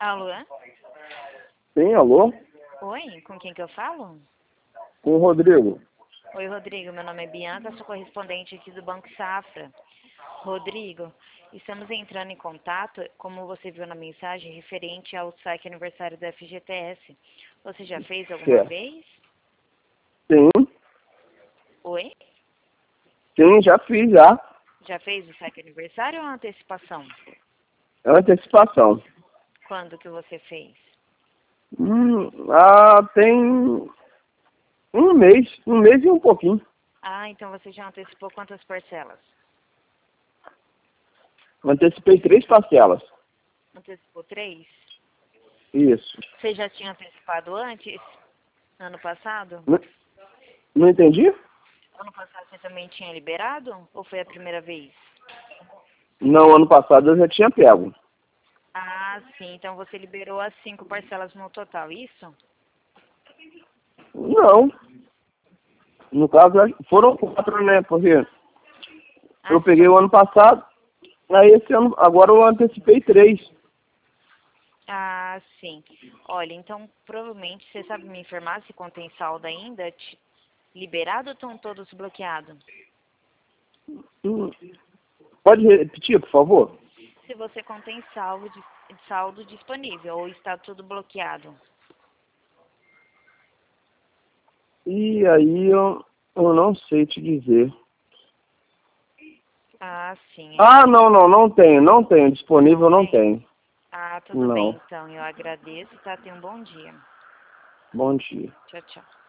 Alô? Sim, alô? Oi, com quem que eu falo? Com o Rodrigo. Oi, Rodrigo, meu nome é Bianca, sou correspondente aqui do Banco Safra. Rodrigo, estamos entrando em contato, como você viu na mensagem, referente ao saque aniversário da FGTS. Você já fez alguma Certo. vez? Sim, Oi? sim, já fiz já. Já fez o saque aniversário ou antecipação? Antecipação. Quando que você fez? Tem um mês e um pouquinho. Ah, então você já antecipou quantas parcelas? Antecipei 3 parcelas. Antecipou 3? Isso. Você já tinha antecipado antes? Ano passado? Não entendi? Ano passado você também tinha liberado? Ou foi a primeira vez? Não, ano passado eu já tinha pego. Ah, sim. Então você liberou as 5 parcelas no total, isso? Não. No caso, foram 4, né? Porque Ah, eu peguei o ano passado, aí esse ano, agora eu antecipei 3. ah, sim. Olha, então provavelmente você sabe me informar se contém saldo ainda? Liberado ou estão todos bloqueados? Pode repetir, por favor? Se você contém saldo disponível ou está tudo bloqueado? E aí eu não sei te dizer. Ah, sim. Ah, não tenho. Disponível não Tem? tenho. Ah, tudo bem Não. então. Eu agradeço, tá? Tenha um bom dia. Bom dia. Tchau, tchau.